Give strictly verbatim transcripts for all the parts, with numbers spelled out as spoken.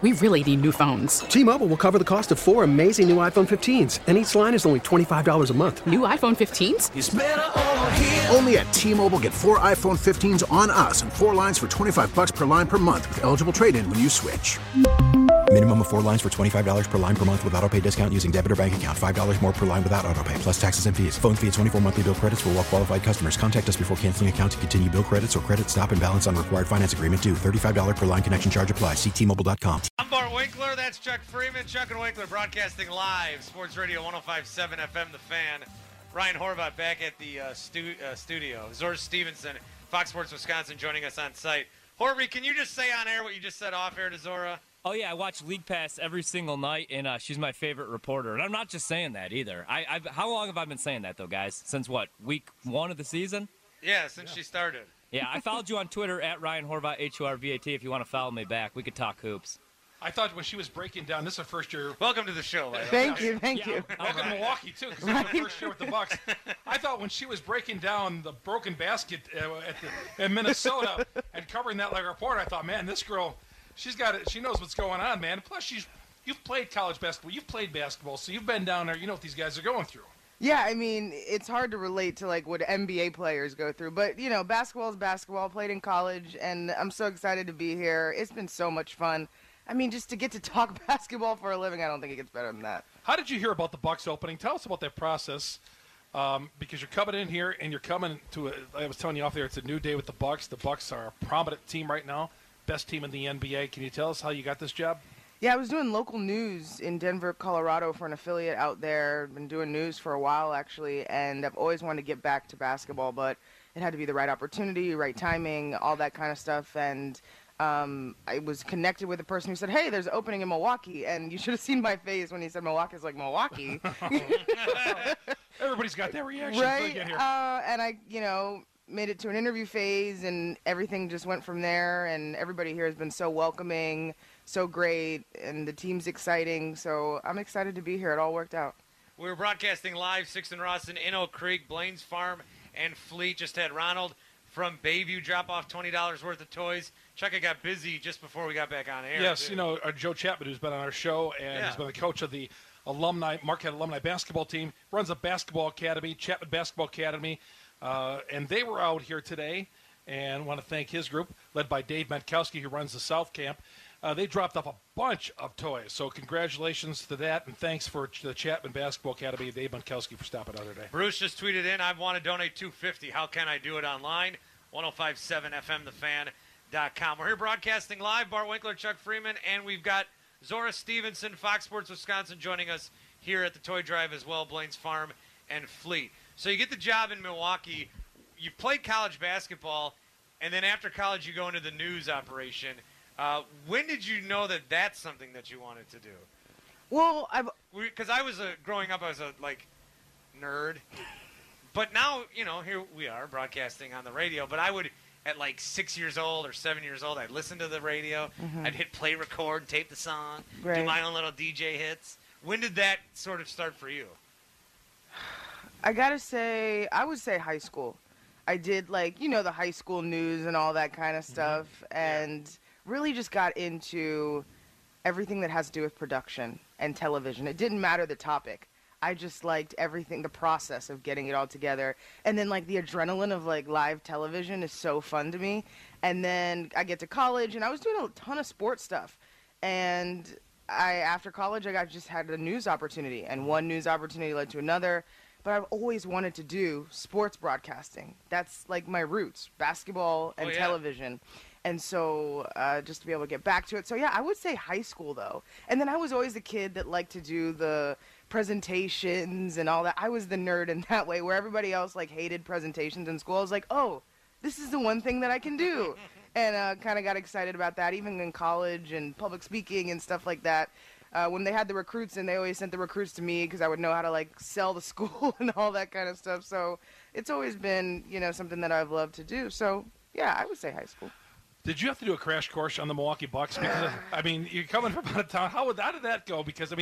We really need new phones. T-Mobile will cover the cost of four amazing new iPhone fifteens, and each line is only twenty-five dollars a month. New iPhone fifteens? It's better over here. Only at T-Mobile, get four iPhone fifteens on us and four lines for twenty-five dollars per line per month with eligible trade-in when you switch. Minimum of four lines for twenty-five dollars per line per month with autopay discount using debit or bank account. five dollars more per line without autopay, plus taxes and fees. Phone fee at twenty-four monthly bill credits for well-qualified customers. Contact us before canceling account to continue bill credits or credit stop and balance on required finance agreement due. thirty-five dollars per line connection charge applies. See T Mobile dot com. I'm Bart Winkler. That's Chuck Freeman. Chuck and Winkler broadcasting live. Sports Radio one oh five point seven F M, The Fan. Ryan Horvath back at the uh, stu- uh, studio. Zora Stevenson, Fox Sports Wisconsin, joining us on site. Horvey, can you just say on air what you just said off air to Zora? Oh, yeah, I watch League Pass every single night, and uh, she's my favorite reporter. And I'm not just saying that either. I, I've, how long have I been saying that, though, guys? Since, what, week one of the season? Yeah, since yeah. she started. Yeah, I followed you on Twitter, at Ryan Horvath, H O R V A T, if you want to follow me back. We could talk hoops. I thought when she was breaking down, this is her first year. Welcome to the show. Ladies. Thank you, thank yeah, you. Welcome to Milwaukee, too, because this is her first year with the Bucks. I thought when she was breaking down the broken basket uh, at the, in Minnesota and covering that like a reporter, I thought, man, this girl, she's got it. She knows what's going on, man. Plus, she's you've played college basketball. You've played basketball, so you've been down there. You know what these guys are going through. Yeah, I mean, it's hard to relate to, like, what N B A players go through. But, you know, basketball is basketball. Played in college, and I'm so excited to be here. It's been so much fun. I mean, just to get to talk basketball for a living, I don't think it gets better than that. How did you hear about the Bucks opening? Tell us about that process, um, because you're coming in here and you're coming to a, I was telling you off there, it's a new day with the Bucks. The Bucks are a prominent team right now, best team in the N B A. Can you tell us how you got this job? Yeah, I was doing local news in Denver, Colorado for an affiliate out there. Been doing news for a while, actually, and I've always wanted to get back to basketball, but it had to be the right opportunity, right timing, all that kind of stuff, and Um, I was connected with a person who said, hey, there's an opening in Milwaukee, and you should have seen my face when he said Milwaukee. It's like, Milwaukee? Everybody's got that reaction. Right? Uh, and I, you know, made it to an interview phase, and everything just went from there, and everybody here has been so welcoming, so great, and the team's exciting, so I'm excited to be here. It all worked out. We're broadcasting live, Sixth and Rawson, in Oak Creek, Blaines Farm, and Fleet. Just had Ronald from Bayview drop off twenty dollars worth of toys. Chuck, I got busy just before we got back on air. Yes, too. you know, uh, Joe Chapman, who's been on our show, and yeah. he's been the coach of the alumni Marquette alumni basketball team, runs a basketball academy, Chapman Basketball Academy, uh, and they were out here today, and want to thank his group, led by Dave Metkowski, who runs the South Camp. Uh, they dropped off a bunch of toys, so congratulations to that, and thanks for the Chapman Basketball Academy, Dave Metkowski, for stopping out today. Bruce just tweeted in, I want to donate two hundred fifty dollars. How can I do it online? one oh five point seven F M, the fan dot com. We're here broadcasting live. Bart Winkler, Chuck Freeman, and we've got Zora Stevenson, Fox Sports Wisconsin, joining us here at the Toy Drive as well, Blaines Farm and Fleet. So you get the job in Milwaukee. You played college basketball, and then after college you go into the news operation. Uh, when did you know that that's something that you wanted to do? Well, I've because I was a growing up, I was a like nerd. But now, you know, here we are broadcasting on the radio. But I would, at like six years old or seven years old, I'd listen to the radio. Mm-hmm. I'd hit play, record, tape the song, right. do my own little D J hits. When did that sort of start for you? I got to say, I would say high school. I did, like, you know, the high school news and all that kind of stuff. Mm-hmm. And yeah. really just got into everything that has to do with production and television. It didn't matter the topic. I just liked everything, the process of getting it all together. And then, like, the adrenaline of, like, live television is so fun to me. And then I get to college, and I was doing a ton of sports stuff. And I, after college, I got just had a news opportunity. And one news opportunity led to another. But I've always wanted to do sports broadcasting. That's, like, my roots, basketball and oh, yeah. television. And so uh, just to be able to get back to it. So, yeah, I would say high school, though. And then I was always the kid that liked to do the presentations and all that. I was the nerd in that way, where everybody else, like, hated presentations in school. I was like, oh, this is the one thing that I can do. And uh, kind of got excited about that, even in college and public speaking and stuff like that. Uh, when they had the recruits in, they always sent the recruits to me because I would know how to, like, sell the school and all that kind of stuff. So it's always been, you know, something that I've loved to do. So, yeah, I would say high school. Did you have to do a crash course on the Milwaukee Bucks? Because, I mean, you're coming from out of town. How, would, how did that go? Because, I mean,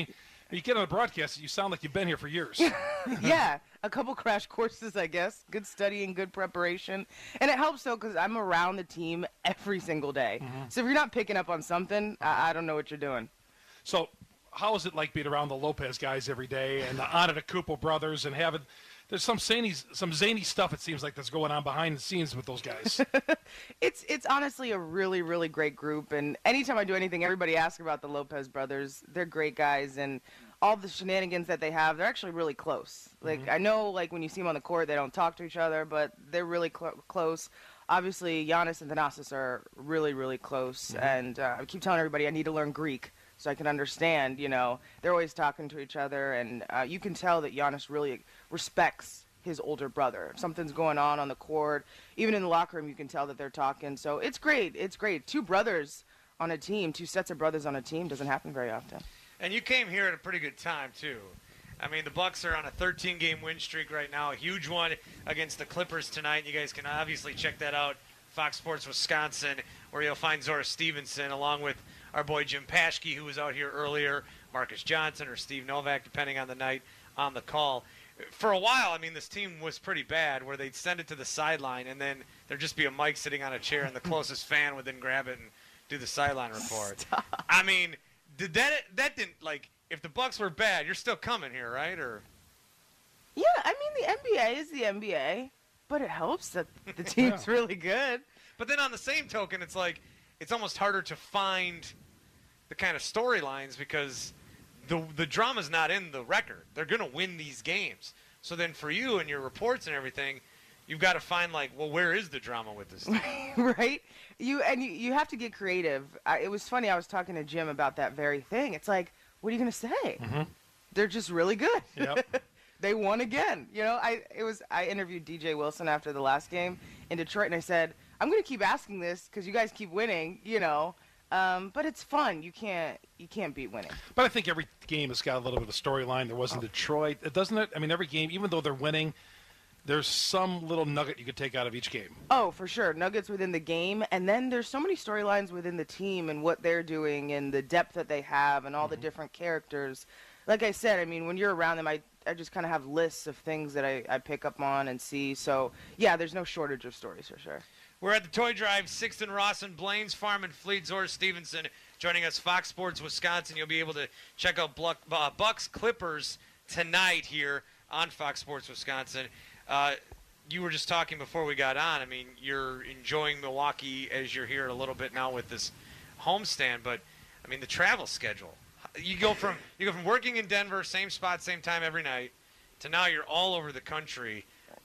You get on the broadcast, you sound like you've been here for years. Yeah, a couple crash courses, I guess. Good studying, good preparation. And it helps, though, because I'm around the team every single day. Mm-hmm. So if you're not picking up on something, I, I don't know what you're doing. So how is it like being around the Lopez guys every day and the Antetokounmpo brothers and having – there's some zany, some zany stuff, it seems like, that's going on behind the scenes with those guys. It's it's honestly a really, really great group. And anytime I do anything, everybody asks about the Lopez brothers. They're great guys. And all the shenanigans that they have, they're actually really close. Like, mm-hmm. I know, like, when you see them on the court, they don't talk to each other, but they're really cl- close. Obviously, Giannis and Thanasis are really, really close. Mm-hmm. And uh, I keep telling everybody I need to learn Greek so I can understand, you know. They're always talking to each other. And uh, you can tell that Giannis really respects his older brother. If something's going on on the court, even in the locker room, you can tell that they're talking. So it's great. It's great. Two brothers on a team, two sets of brothers on a team doesn't happen very often. And you came here at a pretty good time, too. I mean, the Bucks are on a thirteen-game win streak right now, a huge one against the Clippers tonight. You guys can obviously check that out, Fox Sports Wisconsin, where you'll find Zora Stevenson along with our boy Jim Paschke, who was out here earlier, Marcus Johnson or Steve Novak, depending on the night on the call. For a while, I mean, this team was pretty bad, where they'd send it to the sideline, and then there'd just be a mic sitting on a chair, and the closest fan would then grab it and do the sideline report. Stop. I mean, did that that didn't, like, if the Bucks were bad, you're still coming here, right? Or yeah, I mean, the N B A is the N B A, but it helps that the team's yeah. really good. But then on the same token, it's like it's almost harder to find the kind of storylines because the the drama's not in the record. They're going to win these games. So then for you and your reports and everything, you've got to find, like, well, where is the drama with this team? Right? You and you, you have to get creative. I, it was funny. I was talking to Jim about that very thing. It's like, what are you going to say? Mm-hmm. They're just really good. Yep. They won again. You know, I it was I interviewed D J Wilson after the last game in Detroit, and I said, I'm going to keep asking this because you guys keep winning, you know. Um, but it's fun. You can't you can't beat winning. But I think every game has got a little bit of a storyline. There was in Detroit. It doesn't it? I mean, every game, even though they're winning, there's some little nugget you could take out of each game. Oh, for sure. Nuggets within the game. And then there's so many storylines within the team and what they're doing and the depth that they have and all mm-hmm. the different characters. Like I said, I mean, when you're around them, I, I just kind of have lists of things that I, I pick up on and see. So, yeah, there's no shortage of stories for sure. We're at the Toy Drive, Sixton, Rawson, Blaines Farm, and Fleet. Zora Stevenson joining us, Fox Sports Wisconsin. You'll be able to check out Buck, uh, Bucks Clippers tonight here on Fox Sports Wisconsin. Uh, you were just talking before we got on. I mean, you're enjoying Milwaukee as you're here a little bit now with this homestand, but I mean the travel schedule. You go from you go from working in Denver, same spot, same time every night, to now you're all over the country.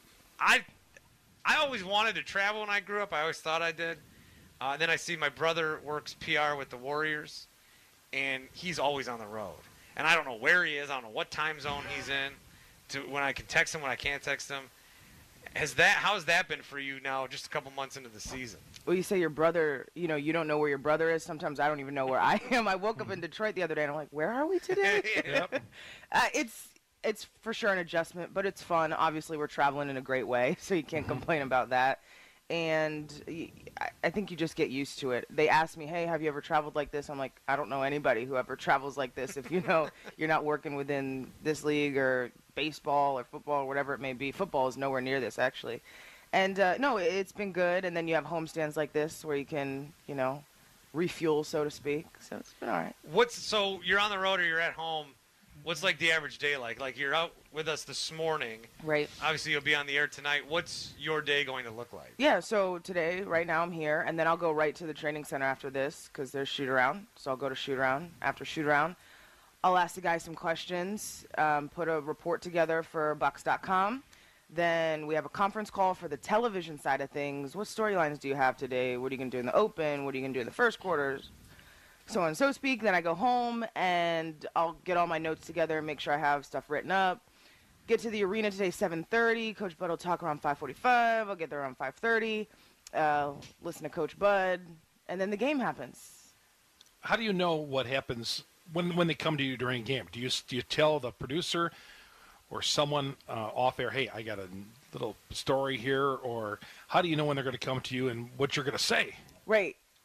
I I always wanted to travel when I grew up. I always thought I did. Uh, and then I see my brother works P R with the Warriors, and he's always on the road. And I don't know where he is. I don't know what time zone he's in. To when I can text him, when I can't text him. Has that? How has that been for you now? Just a couple months into the season. Well, you say your brother. You know, you don't know where your brother is. Sometimes I don't even know where I am. I woke up in Detroit the other day, and I'm like, where are we today? Yep. uh, it's it's for sure an adjustment, but it's fun. Obviously, we're traveling in a great way, so you can't mm-hmm. complain about that. And I think you just get used to it. They ask me, hey, have you ever traveled like this? I'm like, I don't know anybody who ever travels like this. If you know you're not working within this league or baseball or football or whatever it may be. Football is nowhere near this, actually. And, uh, no, it's been good. And then you have homestands like this where you can, you know, refuel, so to speak. So it's been all right. What's So you're on the road or you're at home. What's, like, the average day like? Like, you're out with us this morning. Right. Obviously, you'll be on the air tonight. What's your day going to look like? Yeah, so today, right now, I'm here, and then I'll go right to the training center after this because there's shoot-around. So I'll go to shoot-around. After shoot-around, I'll ask the guys some questions, um, put a report together for Bucks dot com. Then we have a conference call for the television side of things. What storylines do you have today? What are you going to do in the open? What are you going to do in the first quarters? So on and so speak. Then I go home and I'll get all my notes together and make sure I have stuff written up. Get to the arena today seven thirty. Coach Bud will talk around five forty-five. I'll get there around five thirty. Uh, listen to Coach Bud. And then the game happens. How do you know what happens when when they come to you during a game? Do you, do you tell the producer or someone uh, off air, hey, I got a little story here? Or how do you know when they're going to come to you and what you're going to say? Right.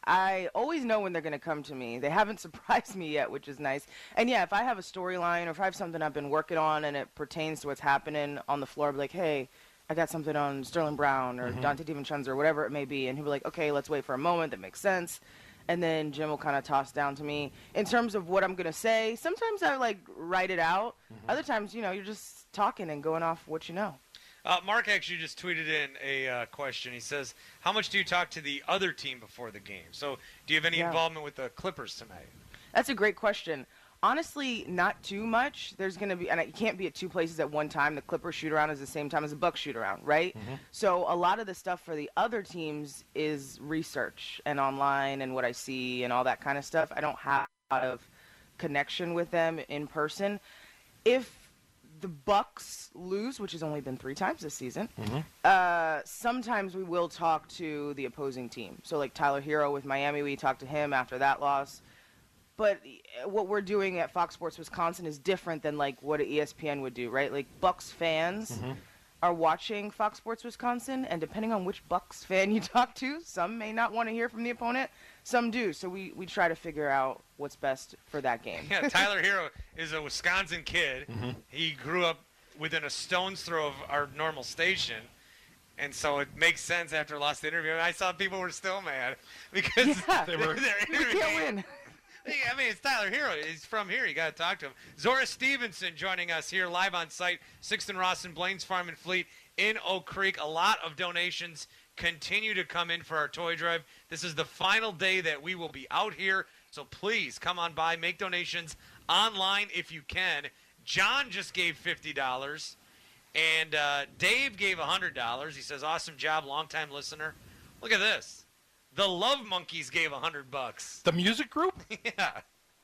I always know when they're going to come to me. They haven't surprised me yet, which is nice. And yeah, if I have a storyline or if I have something I've been working on and it pertains to what's happening on the floor, I'll be like, hey, I got something on Sterling Brown or mm-hmm. Dante DiVincenzo or whatever it may be. And he'll be like, okay, let's wait for a moment. That makes sense. And then Jim will kind of toss down to me. In terms of what I'm going to say, sometimes I, like, write it out. Mm-hmm. Other times, you know, you're just talking and going off what you know. Uh, Mark actually just tweeted in a uh, question. He says, how much do you talk to the other team before the game? So do you have any yeah. involvement with the Clippers tonight? That's a great question. Honestly, not too much. There's going to be – and you can't be at two places at one time. The Clippers shoot-around is the same time as the Bucks shoot-around, right? Mm-hmm. So a lot of the stuff for the other teams is research and online and what I see and all that kind of stuff. I don't have a lot of connection with them in person. If – the Bucks lose, which has only been three times this season, mm-hmm. uh, sometimes we will talk to the opposing team. So like Tyler Hero with Miami, we talked to him after that loss. But what we're doing at Fox Sports Wisconsin is different than like what E S P N would do, right? Like Bucks fans mm-hmm. are watching Fox Sports Wisconsin, and depending on which Bucks fan you talk to, some may not want to hear from the opponent, some do. So we, we try to figure out what's best for that game. Yeah, Tyler Hero is a Wisconsin kid. Mm-hmm. He grew up within a stone's throw of our normal station, and so it makes sense after I lost the interview. And I saw people were still mad because yeah, they were they're you can't win. I mean, it's Tyler Hero. He's from here. You got to talk to him. Zora Stevenson joining us here live on site. Sixth and Ross and Blaines Farm and Fleet in Oak Creek. A lot of donations continue to come in for our toy drive. This is the final day that we will be out here. So please come on by, make donations online if you can. John just gave fifty dollars, and uh, Dave gave one hundred dollars. He says, awesome job, longtime listener. Look at this. The Love Monkeys gave one hundred bucks. The music group? Yeah.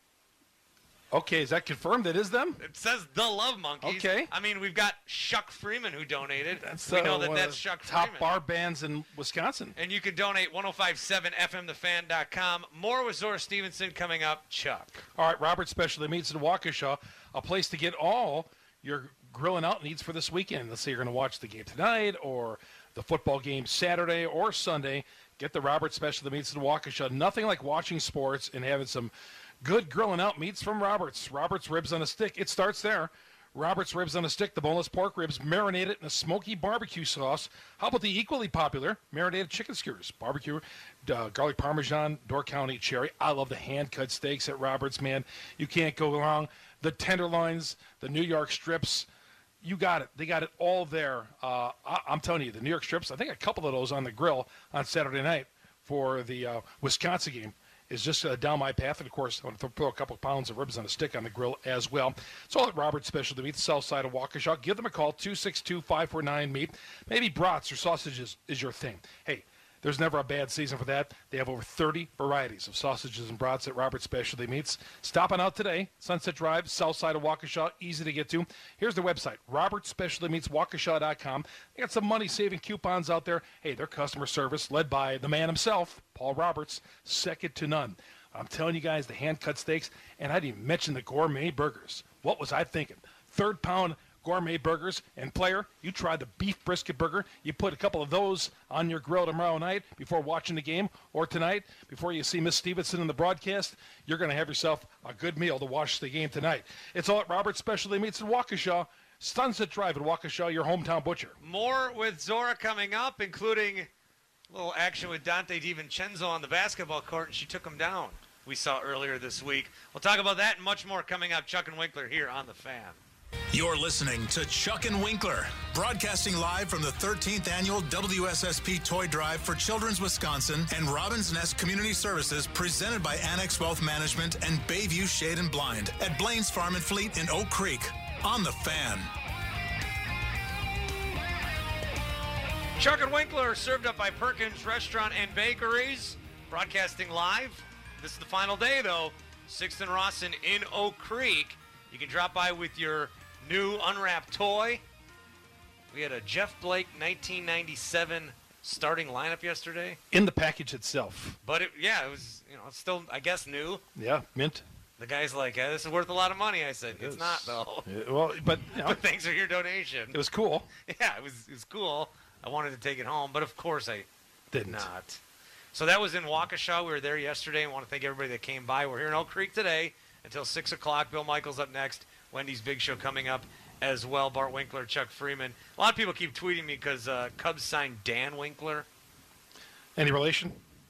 Okay, is that confirmed? It is them? It says The Love Monkeys. Okay. I mean, we've got Shuck Freeman who donated. That's, we uh, know that one that's of Shuck the top Freeman. bar bands in Wisconsin. And you can donate ten fifty-seven F M the fan dot com. More with Zora Stevenson coming up. Chuck. All right, Robert Specialty Meats in Waukesha, a place to get all your grilling out needs for this weekend. Let's say you're going to watch the game tonight or the football game Saturday or Sunday. Get the Robert Specialty Meats in Waukesha. Nothing like watching sports and having some good grilling out meats from Roberts. Roberts Ribs on a Stick. It starts there. Roberts Ribs on a Stick, the boneless pork ribs, marinated in a smoky barbecue sauce. How about the equally popular marinated chicken skewers? Barbecue, uh, garlic parmesan, Door County cherry. I love the hand-cut steaks at Roberts, man. You can't go wrong. The tenderloins, the New York strips. You got it. They got it all there. Uh, I, I'm telling you, the New York strips, I think a couple of those on the grill on Saturday night for the uh, Wisconsin game is just uh, down my path. And, of course, I want to throw a couple of pounds of ribs on a stick on the grill as well. It's all at Robert's Specialty Meats, south side of Waukesha. Give them a call, two six two, five four nine, meat. Maybe brats or sausages is your thing. Hey, there's never a bad season for that. They have over thirty varieties of sausages and brats at Robert's Specialty Meats. Stopping out today, Sunset Drive, south side of Waukesha, easy to get to. Here's their website, Robert's Specialty Meats Waukesha dot com. They got some money-saving coupons out there. Hey, their customer service, led by the man himself, Paul Roberts, second to none. I'm telling you guys, the hand-cut steaks, and I didn't even mention the gourmet burgers. What was I thinking? Third pound gourmet burgers, and player, you try the beef brisket burger. You put a couple of those on your grill tomorrow night before watching the game, or tonight before you see Miss Stevenson in the broadcast. You're going to have yourself a good meal to watch the game tonight. It's all at Robert's Specialty Meats in Waukesha. Sunset Drive in Waukesha, your hometown butcher. More with Zora coming up, including a little action with Dante DiVincenzo on the basketball court, and she took him down, we saw earlier this week. We'll talk about that and much more coming up. Chuck and Winkler here on The Fan. You're listening to Chuck and Winkler, broadcasting live from the thirteenth Annual W S S P Toy Drive for Children's Wisconsin and Robin's Nest Community Services, presented by Annex Wealth Management and Bayview Shade and Blind at Blaines Farm and Fleet in Oak Creek on The Fan. Chuck and Winkler, served up by Perkins Restaurant and Bakeries, broadcasting live. This is the final day, though. Sixth and Rawson in Oak Creek. You can drop by with your new unwrapped toy. We had a Jeff Blake nineteen ninety-seven starting lineup yesterday. In the package itself. But, it, yeah, it was, you know, still, I guess, new. Yeah, mint. The guy's like, hey, this is worth a lot of money. I said, it it's is. not, though. Yeah, well, but, you know, but thanks for your donation. It was cool. Yeah, it was, it was cool. I wanted to take it home, but of course I didn't. Not. So that was in Waukesha. We were there yesterday, and want to thank everybody that came by. We're here in Oak Creek today until six o'clock. Bill Michaels up next. Wendy's Big Show coming up as well. Bart Winkler, Chuck Freeman. A lot of people keep tweeting me because uh, Cubs signed Dan Winkler. Any relation?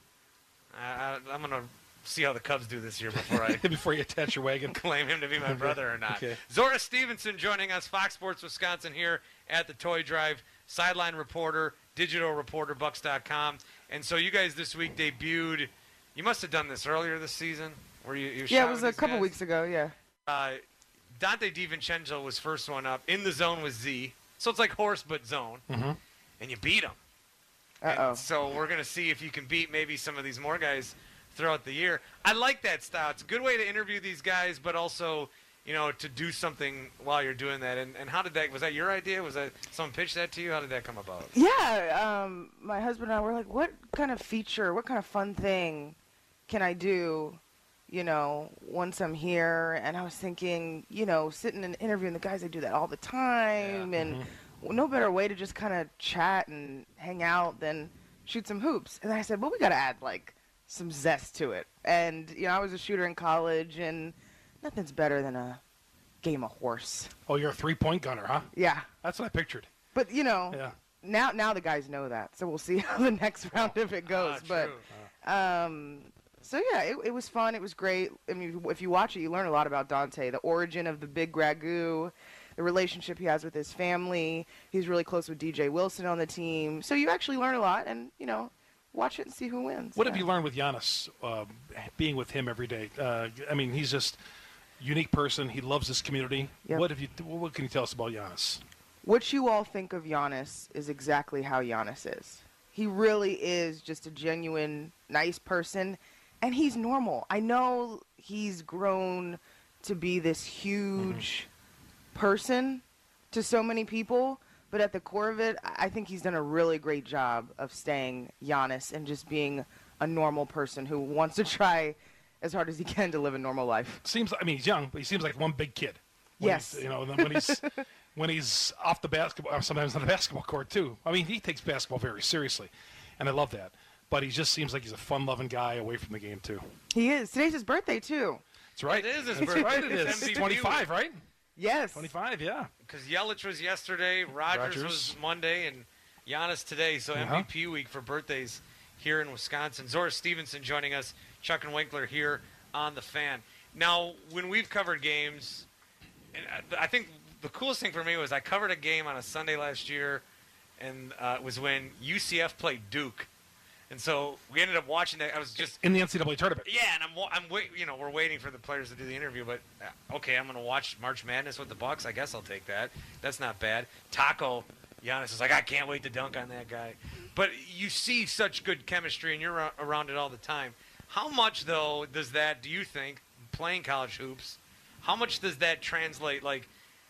Uh, I'm going to see how the Cubs do this year before I before you attach your wagon. claim him to be my brother or not. Okay. Zora Stevenson joining us, Fox Sports Wisconsin here at the Toy Drive. Sideline reporter, digital reporter, Bucks dot com. And so you guys this week debuted. You must have done this earlier this season. Were you? you yeah, it was a couple guys? weeks ago. Yeah. Uh, Dante DiVincenzo was first one up. In the zone with Z. So it's like horse but zone. Mm-hmm. And you beat him. Uh-oh. And so we're going to see if you can beat maybe some of these more guys throughout the year. I like that style. It's a good way to interview these guys, but also, you know, to do something while you're doing that. And, and how did that, was that your idea? Was that, someone pitched that to you? How did that come about? Yeah, um, my husband and I were like, what kind of feature, what kind of fun thing can I do, you know, once I'm here? And I was thinking, you know, sitting and interviewing the guys, I do that all the time. Yeah. And Mm-hmm. no better way to just kind of chat and hang out than shoot some hoops. And I said, well, we got to add, like, some zest to it. And, you know, I was a shooter in college, and nothing's better than a game of horse. Oh, you're a three-point gunner, huh? Yeah. That's what I pictured. But, you know, Yeah. now now the guys know that. So we'll see how the next round of it goes. Ah, but, true. um, so, yeah, it, it was fun. It was great. I mean, if you watch it, you learn a lot about Dante, the origin of the big ragu, the relationship he has with his family. He's really close with D J Wilson on the team. So you actually learn a lot, and, you know, watch it and see who wins. What yeah. have you learned with Giannis, uh, being with him every day? Uh, I mean, he's just a unique person. He loves this community. Yep. What have you? What can you tell us about Giannis? What you all think of Giannis is exactly how Giannis is. He really is just a genuine, nice person, and he's normal. I know he's grown to be this huge mm-hmm. person to so many people, but at the core of it, I think he's done a really great job of staying Giannis and just being a normal person who wants to try as hard as he can to live a normal life. Seems, I mean, he's young, but he seems like one big kid. When Yes. he's, you know, when he's when he's off the basketball, sometimes on the basketball court too. I mean, he takes basketball very seriously, and I love that. But he just seems like he's a fun-loving guy away from the game too. He is. Today's his birthday, too. That's right. It is his That's birthday. right. It It's is. M V P twenty-five, week. right? Yes. twenty-five, yeah. Because Yelich was yesterday, Rogers, Rogers. was Monday, and Giannis today. So Uh-huh. M V P week for birthdays here in Wisconsin. Zora Stevenson joining us, Chuck and Winkler here on The Fan. Now, when we've covered games, and I I think the coolest thing for me was I covered a game on a Sunday last year, and uh, it was when U C F played Duke. And so we ended up watching that. I was just in the N C double A tournament. Yeah, and I'm, wa- I'm wait, you know, we're waiting for the players to do the interview. But uh, okay, I'm going to watch March Madness with the Bucks. I guess I'll take that. That's not bad. Taco, Giannis is like, I can't wait to dunk on that guy. But you see such good chemistry, and you're around it all the time. How much though does that? Do you think playing college hoops? How much does that translate? Like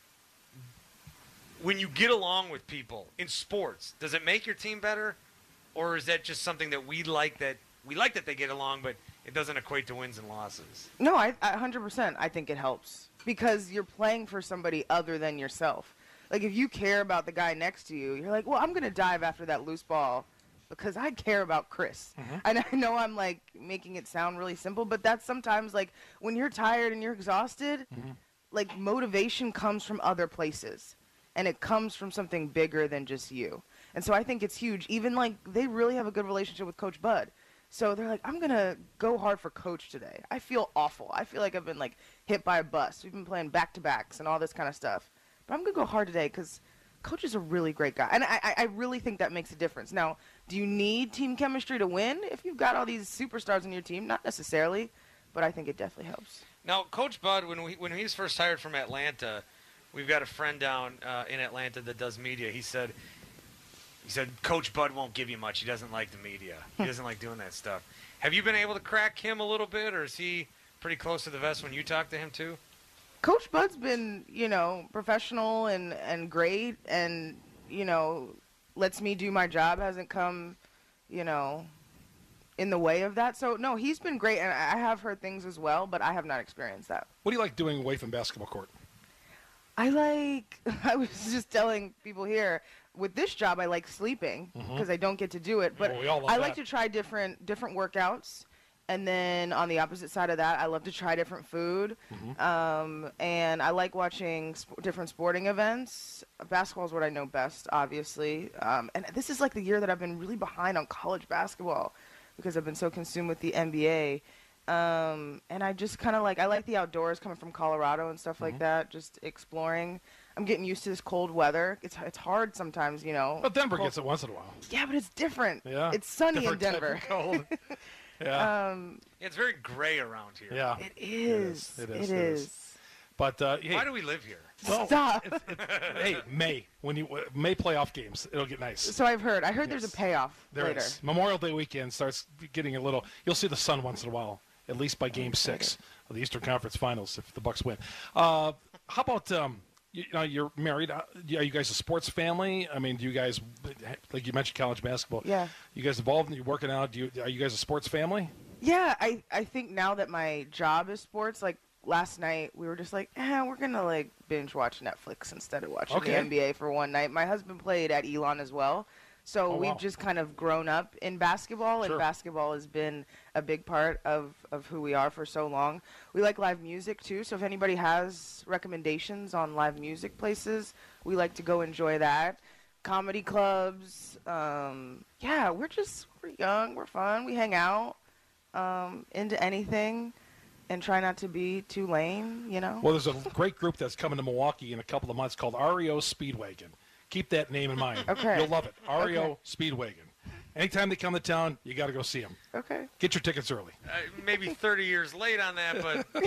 when you get along with people in sports, does it make your team better? Or is that just something that we like that we like that they get along, but it doesn't equate to wins and losses? No, I, I one hundred percent I think it helps because you're playing for somebody other than yourself. Like if you care about the guy next to you, you're like, well, I'm going to dive after that loose ball because I care about Chris. Mm-hmm. And I know I'm like making it sound really simple, but that's sometimes like when you're tired and you're exhausted, Mm-hmm. like motivation comes from other places and it comes from something bigger than just you. And so I think it's huge. Even, like, they really have a good relationship with Coach Bud. So they're like, I'm going to go hard for Coach today. I feel awful. I feel like I've been, like, hit by a bus. We've been playing back-to-backs and all this kind of stuff. But I'm going to go hard today because Coach is a really great guy. And I, I really think that makes a difference. Now, do you need team chemistry to win? If you've got all these superstars on your team, not necessarily. But I think it definitely helps. Now, Coach Bud, when, we, when he was first hired from Atlanta, we've got a friend down uh, in Atlanta that does media. He said... He said, Coach Bud won't give you much. He doesn't like the media. He doesn't like doing that stuff. Have you been able to crack him a little bit, or is he pretty close to the vest when you talk to him, too? Coach Bud's been, you know, professional and, and great and, you know, lets me do my job. Hasn't come, you know, in the way of that. So, no, he's been great, and I have heard things as well, but I have not experienced that. What do you like doing away from basketball court? I like, I was just telling people here, with this job, I like sleeping because Mhm. I don't get to do it. But Well, we all love I like that. to try different different workouts. And then on the opposite side of that, I love to try different food. Mhm. Um, and I like watching sp- different sporting events. Basketball is what I know best, obviously. Um, and this is like the year that I've been really behind on college basketball because I've been so consumed with the N B A. Um, and I just kind of like, I like the outdoors coming from Colorado and stuff like Mhm. that, just exploring. I'm getting used to this cold weather. It's it's hard sometimes, you know. But Denver Cold- gets it once in a while. Yeah, but it's different. Yeah. It's sunny in Different type Denver. of cold. Yeah. Um, Yeah, it's very gray around here. Yeah. it is. It It is. is. It is. But uh, hey, Why do we live here? well, Stop. It's, it's, hey, May when you May playoff games, it'll get nice. So I've heard. I heard there's a Yes. payoff There later. is. Memorial Day weekend starts getting a little. You'll see the sun once in a while, at least by Game Six of the Eastern Conference Finals if the Bucks win. Uh, how about um, you, you know you're married? Uh, Are you guys a sports family? I mean, do you guys like you mentioned college basketball? Yeah. You guys involved in you working out? Do you are you guys a sports family? Yeah, I, I think now that my job is sports, like last night we were just like, eh, we're gonna like binge watch Netflix instead of watching Okay. the N B A for one night. My husband played at Elon as well, so Oh, we've wow. just kind of grown up in basketball, Sure. and basketball has been a big part of, of who we are for so long. We like live music too, so if anybody has recommendations on live music places, we like to go enjoy that. Comedy clubs, um, yeah, we're just we're young, we're fun, we hang out. Um, into anything and try not to be too lame, you know? Well, there's a great group that's coming to Milwaukee in a couple of months called R E O Speedwagon. Keep that name in mind. Okay. You'll love it. R E O Okay. Speedwagon. Anytime they come to town, you got to go see them. Okay. Get your tickets early. Uh, maybe thirty years late on that,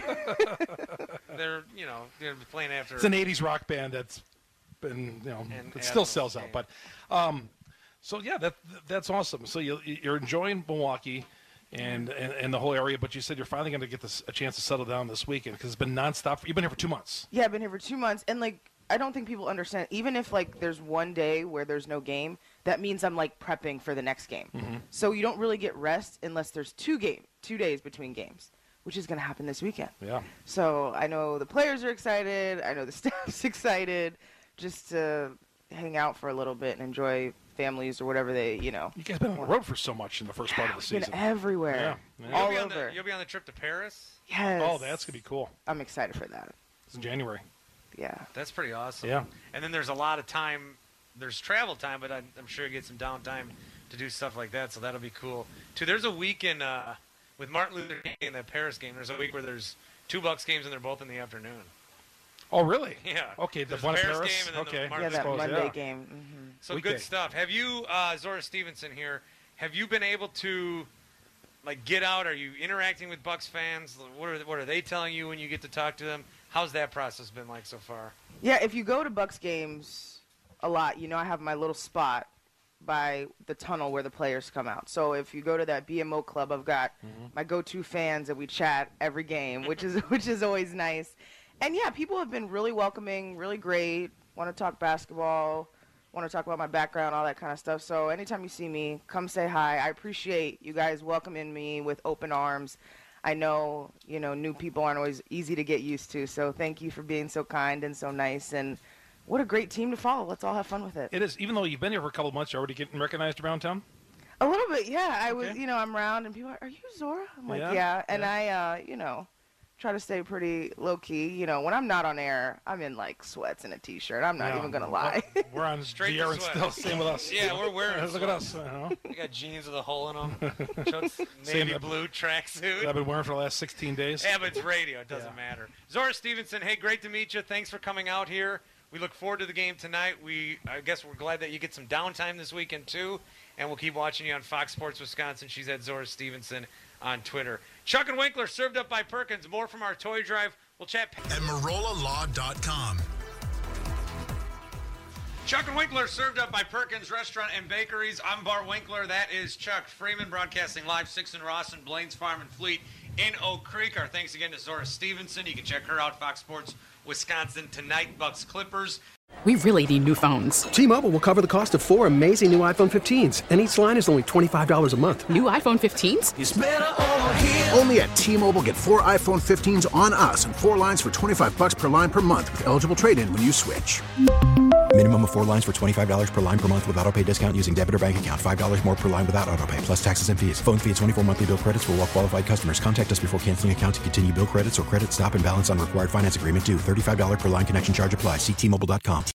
but they're, you know, they're playing after. It's an eighties rock band that's been, you know, And it still Admirals sells out. game. But, um, so yeah, that that's awesome. So you, you're enjoying Milwaukee and, and, and the whole area, but you said you're finally going to get this, a chance to settle down this weekend because it's been nonstop. You've been here for two months. Yeah, I've been here for two months, and, like, I don't think people understand. Even if, like, there's one day where there's no game, that means I'm, like, prepping for the next game. Mhm. So you don't really get rest unless there's two game, two days between games, which is going to happen this weekend. Yeah. So I know the players are excited. I know the staff's excited just to hang out for a little bit and enjoy families or whatever they, you know. You guys been on the road for so much in the first part of the Been season. everywhere. Yeah, yeah. You'll All be on over. The, you'll be on the trip to Paris. Yes. Oh, that's going to be cool. I'm excited for that. It's in January. Yeah. That's pretty awesome. Yeah. And then there's a lot of time. There's travel time, but I'm, I'm sure you get some downtime to do stuff like that. So that'll be cool too. There's a week in uh, with Martin Luther King in that Paris game. There's a week where there's two Bucks games and they're both in the afternoon. Oh, really? Yeah. Okay, the There's one at Paris Paris? game and then the Okay. Martin Yeah, that suppose, Monday yeah. game. hmm So Weekday. good stuff. Have you, uh, Zora Stevenson here? Have you been able to, like, get out? Are you interacting with Bucks fans? What are what are they telling you when you get to talk to them? How's that process been like so far? Yeah, if you go to Bucks games a lot, you know I have my little spot by the tunnel where the players come out. So if you go to that B M O club, I've got my go-to fans that we chat every game, which is which is always nice. And yeah, people have been really welcoming, really great. Want to talk basketball, want to talk about my background, all that kind of stuff. So anytime you see me, come say hi. I appreciate you guys welcoming me with open arms. I know, you know, new people aren't always easy to get used to. So thank you for being so kind and so nice. And what a great team to follow. Let's all have fun with it. It is. Even though you've been here for a couple of months, you're already getting recognized around town? A little bit, yeah. I was, Okay. you know, I'm around and people are, are you Zora? I'm like, Yeah, yeah. And yeah. I, uh, you know, try to stay pretty low key. You know, when I'm not on air, I'm in like sweats and a t-shirt. I'm not Yeah. even gonna lie. We're on Straight the to air and sweat. still. Same with us. Yeah, we're wearing Look at us. You know? We got jeans with a hole in them. Chuck's Same navy that- blue tracksuit. that I've been wearing for the last sixteen days. Yeah, but it's radio. It doesn't Yeah. matter. Zora Stevenson, hey, great to meet you. Thanks for coming out here. We look forward to the game tonight. We, I guess we're glad that you get some downtime this weekend, too. And we'll keep watching you on Fox Sports Wisconsin. She's at Zora Stevenson on Twitter. Chuck and Winkler served up by Perkins. More from our toy drive. We'll chat. At Marola Law dot com. Chuck and Winkler served up by Perkins Restaurant and Bakeries. I'm Bart Winkler. That is Chuck Freeman broadcasting live six in Ross and Blaine's Farm and Fleet in Oak Creek. Our thanks again to Zora Stevenson. You can check her out, Fox Sports Wisconsin tonight, Bucks Clippers. We really need new phones. T-Mobile will cover the cost of four amazing new iPhone fifteens, and each line is only twenty-five dollars a month. New iPhone fifteens? It's better over here. Only at T-Mobile, get four iPhone fifteens on us and four lines for twenty-five bucks per line per month with eligible trade-in when you switch. Minimum of four lines for twenty-five dollars per line per month with autopay discount using debit or bank account. five dollars more per line without autopay, plus taxes and fees. Phone fee at twenty-four monthly bill credits for well qualified customers. Contact us before canceling account to continue bill credits or credit stop and balance on required finance agreement due. thirty-five dollars per line connection charge applies. See T Mobile dot com.